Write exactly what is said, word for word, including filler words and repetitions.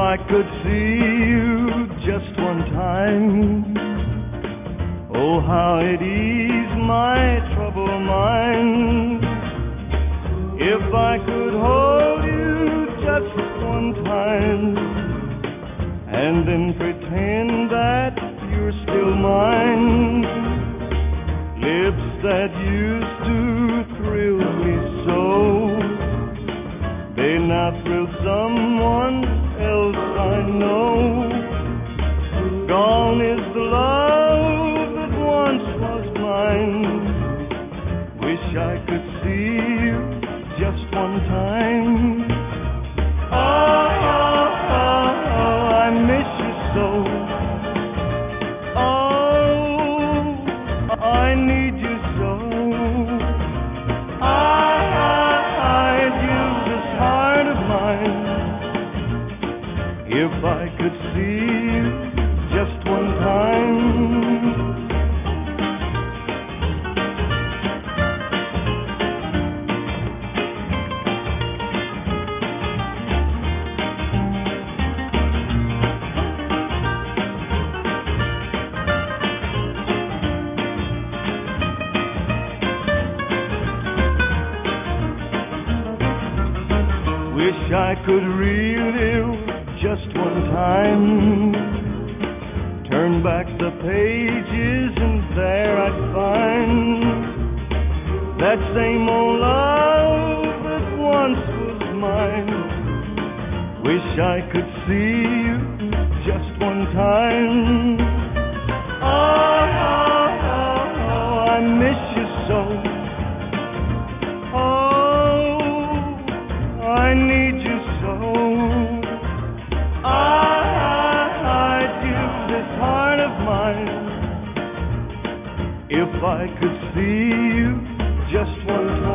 I could see you just one time, oh, how it ease my troubled mind. If I could hold you just one time, and then pretend that you're still mine. Lips that used to thrill me so, they now thrill someone else I know. Gone is the love that once was mine. Wish I could see you just one time. Oh, oh, oh, oh, I miss you so. Oh, I need you so. I, I, I'd use this heart of mine if I could see you just one time. Wish I could relive just one time, turn back the pages and there I'd find that same old love that once was mine. Wish I could see you just one time. Oh, oh, oh, oh, I miss you so. I need you so. I, I, I'd use this heart of mine if I could see you just one time.